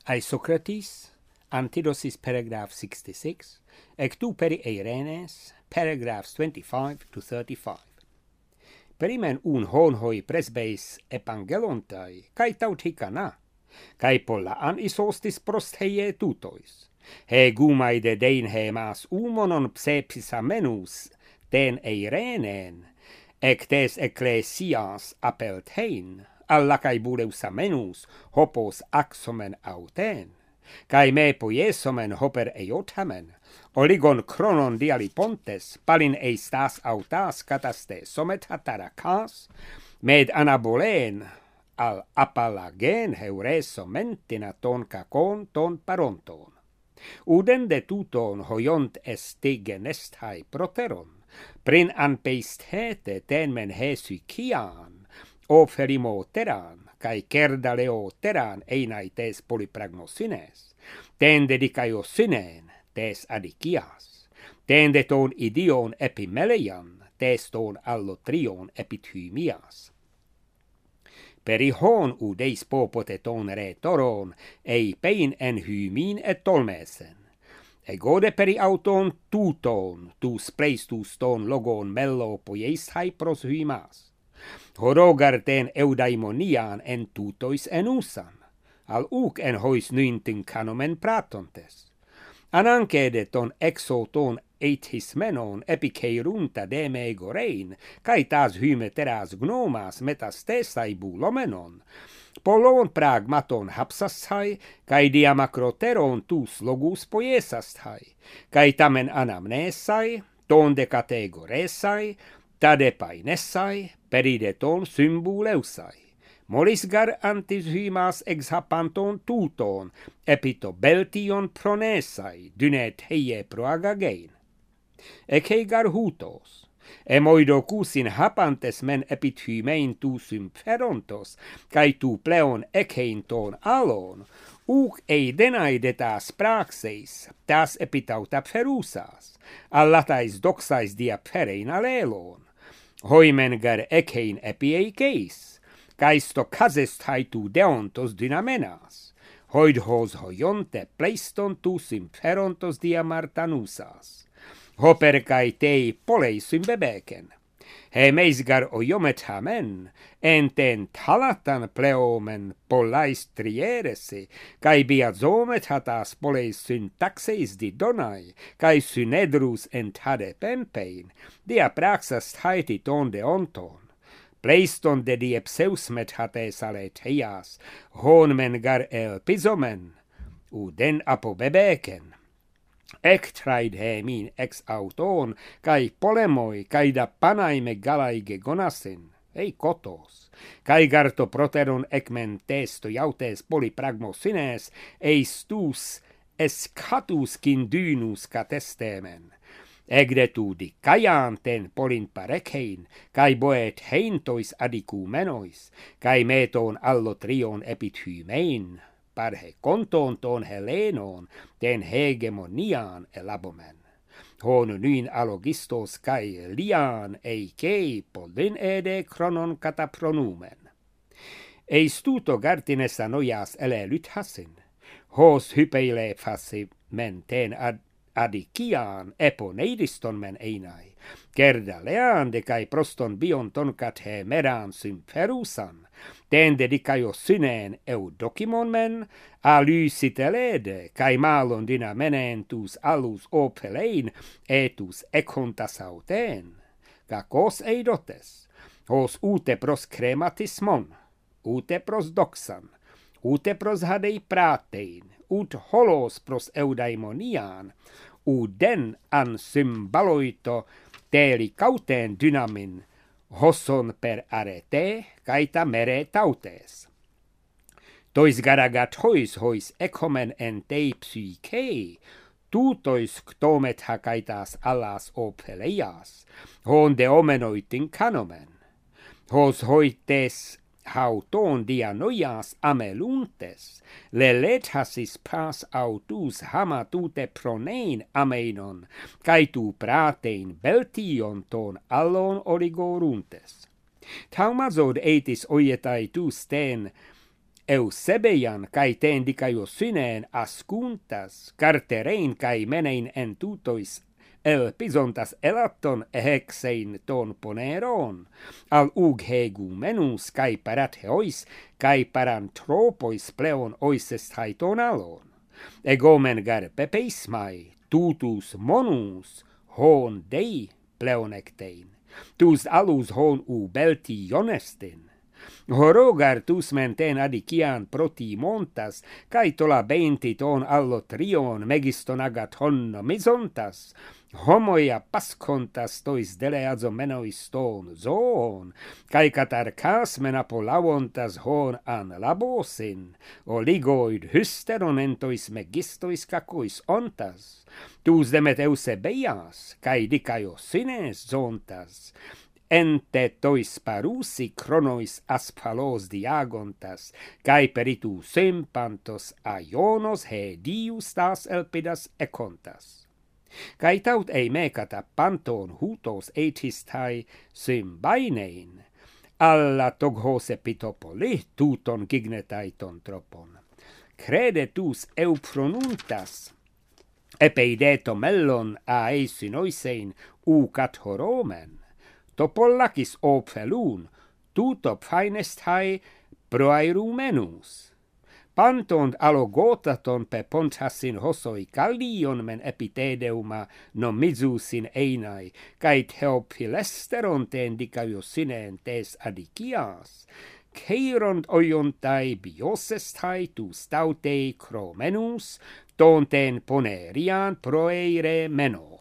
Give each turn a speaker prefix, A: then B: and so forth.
A: Isocrates, Antidosis, paragraph 66, ectu peri Eirenes, paragraphs 25 to 35. Perimen un hon hoi presbeis epangelontai, cae tauticana, cae pollaan isostis prostheie tutois. He gumaide dein hemas umonon psepsamenus ten Eirenen, ectes ecclesias apeltein, alla cae buleusamenus hopos axomen auten, cae me poiesomen hoper eotamen, oligon chronon dialipontes, palin eistas autas cataste somet hataracas, med anabolen al apalagen heureso mentina ton cacon ton paronton. Udende tuton hoiont estigenestai proteron, prin anpeisthete tenmen hesykian, oferimo teran, cae cerdaleo teran einaites polypragmosines, ten dedicaio synen, tes adicias, tende ton idion epimeleian, tes ton allotrion epithymias. Peri hon udeis popote ton retoron, ei pein en hymin et tolmesen. Egode peri auton tuton, tus pleistus ton logon mello poiestai pros hymas. Horogar ten eudaimonian en tutois en usan, al uc en hois nyntin canomen pratontes. Anancede ton exoton eithismenon epiceirunta de me gorein, cae tas hymeteras gnomas metastesai bulomenon, polon pragmaton hapsastai, cae diamacroteron tus logus poiesastai, cae tamen anamnesai, ton de categoresai, tade painessai, peride ton symbuleusai. Molisgar antis hymas exhapanton tuton, epito beltion pronesai, dynet heie proagagein. Eceigar hutos, emoidocusin hapantes men epithymein tu sympherontos, cae tu pleon ecein ton alon, uc eidenaidetas praxeis, tas epitauta pherusas, allatais doxais diapherein alelon, hoimen gar ecein epieiceis, caesto casest haetu deontos dynamenas, hoid hos hoionte pleiston tu sympherontos diamartanusas, hoper cae tei poleis symbebeken, he meisgar oiomet hamen, enten talatan pleomen polais trieresi, cae biazomet hatas poleis syntaxeis didonai, cae synedrus entade pempein, dia praxas haeti ton deonton. Pleiston de diepseus met hates aleteias, hon men gar elpizomen, uden apobebeken. Ectraid he min ex auton, cae polemoi, cae da panaime galaige gonasin, ei kotos, cae garto proteron ecmen testo iautes polypragmosines, eis tus escatus cindynus catestemen. Egretu dicaian ten polin parecein, cae boet heintois adicumenois, cae meton allotrion epithymein, parhe conton ton Helenon, ten hegemonian elabomen. Hon nyn alogistos cae lian eicei polin ede chronon catapronumen. Eis tuto gartines anoias ele lythasin, hos hypeile fasi men ten adician eponeidiston men einai, gerda leande cae proston bion toncat he meran sympherusan, ten dedicaio synen eudocimon men, alysitelede, cae malon dynamenentus alus opelein, etus econtas auten, cacos eidotes, hos ute pros crematismon, ute pros doxan, ute pros hadei pratein, ut holos pros eudaimonian, uden an symbaloito teli cauten dynamin, hosson per arete, caeta mere tautes. Tois garagat hois ecomen en tei psyche, tutois ctomet hacaitas alas opeleias, hon de omenoitin canomen, hos hoites hauton dianoias ameluntes, lelethasis pas autus hamatute pronein ameinon, cae tu pratein beltion ton allon origoruntes. Taumazod etis oietai tus ten Eusebeian cae tendicaio syneen ascuntas, carterein cae menein entutois elpisontas elaton ehexein ton poneron, al ughegumenus cae paratheois cae parantropois pleon oisest haiton alon. Egomen gar pepeismai, tutus monus, hon dei pleonectein, tus alus hon ubelti ionestin. Horogar tus menten adician proti montas, cae tola beinti ton allo trion megiston agat honno misontas, homoia pascontas tois deleazo menois ton zoon, cae catarcas menapolauontas hon an labosin, oligoid hysteron entois megistois cacois ontas, tus demet Eusebeias, cae dicaio sines zontas, ente tois parusi chronois asphalos diagontas, cae peritu sempantos aionos hedius tas elpidas econtas. Cae taut me cata panton hutos etistai symbainein, alla toghose pitopoli tuton gignetai ton tropon. Credetus eupronuntas, epeideto mellon a eisinoisein ucat horomen, topollakis ophelun, tutop fainest proairumenus. Pantont alogotaton pe pontassin hosoi callion men epitedeuma nomizusin einai, cae theopilesteron tendicaio sineen tes adicias, ceiront oiontai biosestai tu stautei chromenus, tonten ponerian proeire meno.